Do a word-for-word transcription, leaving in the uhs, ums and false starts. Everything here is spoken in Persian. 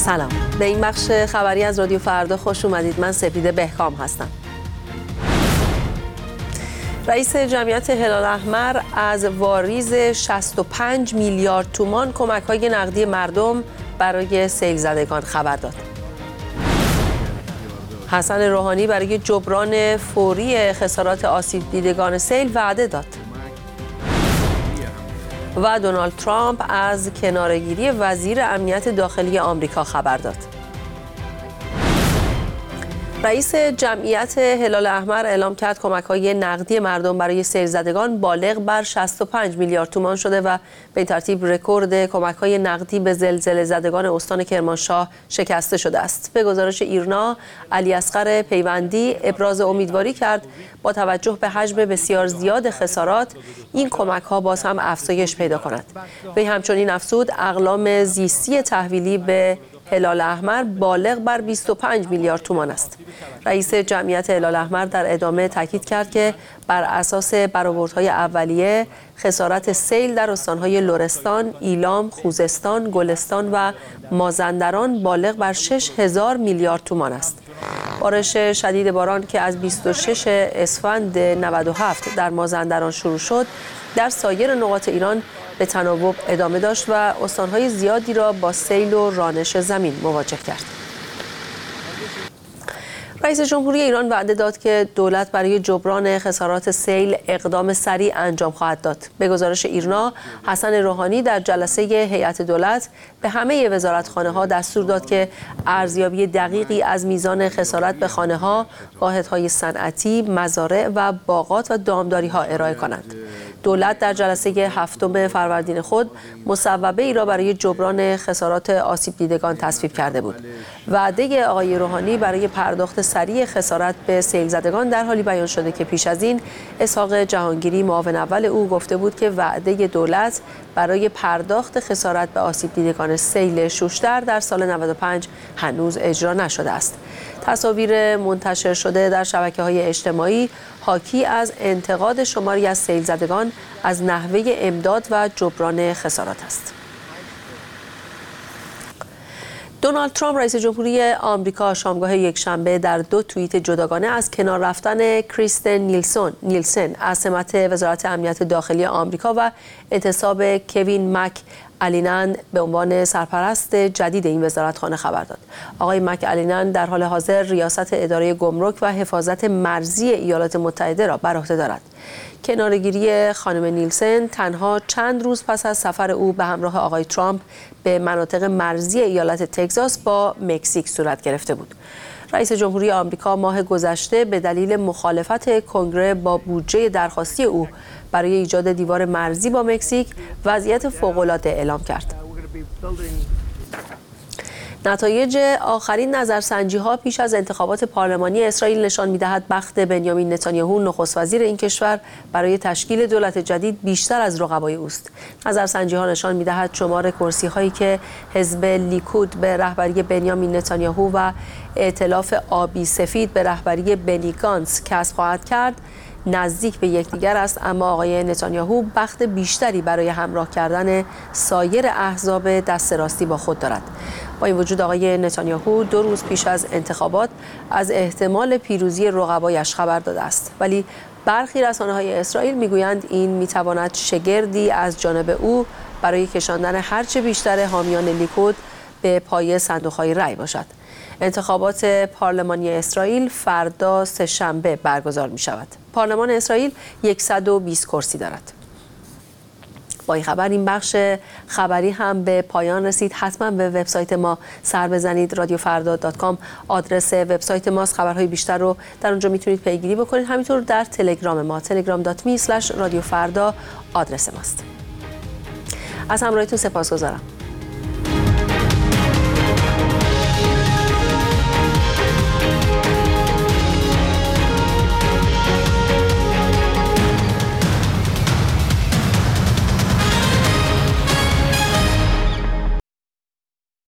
سلام، به این بخش خبری از رادیو فردا خوش اومدید. من سپیده بهکام هستم. رئیس جمعیت هلال احمر از واریز شصت و پنج میلیارد تومان کمک‌های نقدی مردم برای سیل زدگان خبر داد. حسن روحانی برای جبران فوری خسارات آسیب دیدگان سیل وعده داد. و دونالد ترامپ از کناره‌گیری وزیر امنیت داخلی آمریکا خبر داد. رئیس جمعیت هلال احمر اعلام کرد کمک‌های نقدی مردم برای سیل زدگان بالغ بر شصت و پنج میلیارد تومان شده و به این ترتیب رکورد کمک‌های نقدی به زلزله زدگان استان کرمانشاه شکسته شده است. به گزارش ایرنا، علی اصغر پیوندی ابراز امیدواری کرد با توجه به حجم بسیار زیاد خسارات این کمک‌ها باز هم افزایش پیدا کند. وی همچنین افزود اقلام زیستی تحویلی به هلال احمر بالغ بر بیست و پنج میلیارد تومان است. رئیس جمعیت هلال احمر در ادامه تاکید کرد که بر اساس برآوردهای اولیه خسارت سیل در استان‌های لرستان، ایلام، خوزستان، گلستان و مازندران بالغ بر شش هزار میلیارد تومان است. بارش شدید باران که از بیست و شش اسفند نود و هفت در مازندران شروع شد، در سایر نقاط ایران به تناوب ادامه داشت و استان‌های زیادی را با سیل و رانش زمین مواجه کرد. رئیس جمهوری ایران وعده داد که دولت برای جبران خسارات سیل اقدام سریع انجام خواهد داد. به گزارش ایرنا، حسن روحانی در جلسه هیئت دولت به همه وزارتخانه‌ها دستور داد که ارزیابی دقیقی از میزان خسارت به خانه‌ها، واحدهای صنعتی، مزارع و باغات و دامداری‌ها ارائه کنند. دولت در جلسه هفتم فروردین خود مصوبه ای را برای جبران خسارات آسیب دیدگان تصویب کرده بود. وعده آقای روحانی برای پرداخت سریع خسارت به سیل زدگان در حالی بیان شده که پیش از این اسحاق جهانگیری معاون اول او گفته بود که وعده دولت برای پرداخت خسارت به آسیب دیدگان سیل شوشتر در سال نود و پنج هنوز اجرا نشده است. تصاویر منتشر شده در شبکه‌های اجتماعی حاکی از انتقاد شماری از سیل زدگان از نحوه امداد و جبران خسارات است. دونالد ترامپ رئیس جمهوری آمریکا شامگاه یکشنبه در دو توییت جداگانه از کنار رفتن کریستن نیلسون نیلسن از سمت وزارت امنیت داخلی آمریکا و انتصاب کوین مک الینن به عنوان سرپرست جدید این وزارتخانه خبر داد. آقای مک الینن در حال حاضر ریاست اداره گمرک و حفاظت مرزی ایالات متحده را بر عهده دارد. کناره‌گیری خانم نیلسن تنها چند روز پس از سفر او به همراه آقای ترامپ به مناطق مرزی ایالت تگزاس با مکزیک صورت گرفته بود. رئیس جمهوری آمریکا ماه گذشته به دلیل مخالفت کنگره با بودجه درخواستی او برای ایجاد دیوار مرزی با مکزیک وضعیت فوق‌العاده اعلام کرد. نتایج آخرین نظرسنجی‌ها پیش از انتخابات پارلمانی اسرائیل نشان می‌دهد بخت بنیامین نتانیاهو نخست وزیر این کشور برای تشکیل دولت جدید بیشتر از رقبای اوست. نظرسنجی‌ها نشان می‌دهد شمار کرسی‌هایی که حزب لیکود به رهبری بنیامین نتانیاهو و ائتلاف آبی سفید به رهبری بنی گانتز کسب خواهد کرد نزدیک به یکدیگر است، اما آقای نتانیاهو بخت بیشتری برای همراه کردن سایر احزاب دست راستی با خود دارد. با این وجود آقای نتانیاهو دو روز پیش از انتخابات از احتمال پیروزی رقبایش خبر داده است، ولی برخی رسانه‌های اسرائیل میگویند این میتواند شگردی از جانب او برای کشاندن هرچه بیشتر حامیان لیکود به پای صندوق‌های رأی باشد. انتخابات پارلمانی اسرائیل فردا سه‌شنبه برگزار می شود. پارلمان اسرائیل صد و بیست کرسی دارد. با این خبر این بخش خبری هم به پایان رسید. حتما به وبسایت ما سر بزنید. رادیو فردا دات کام آدرس وبسایت ماست. خبرهای بیشتر رو در اونجا میتونید پیگیری بکنید. همینطور در تلگرام ما تلگرام دات می اسلش رادیو فردا آدرس ماست. از همراهیتون سپاسگزارم.